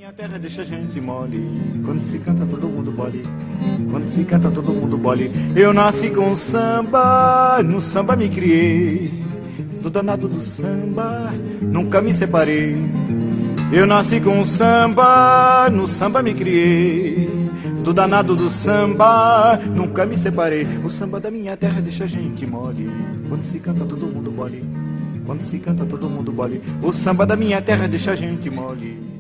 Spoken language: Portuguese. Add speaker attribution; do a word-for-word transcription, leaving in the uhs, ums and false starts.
Speaker 1: minha terra deixa a gente mole. Quando se canta todo mundo bole. Quando se canta todo mundo bole. Eu nasci com samba, no samba me criei. Do danado do samba, nunca me separei. Eu nasci com samba, no samba me criei. Do danado do samba, nunca me separei. O samba da minha terra deixa a gente mole. Quando se canta todo mundo bole. Quando se canta todo mundo bole. O samba da minha terra deixa a gente mole.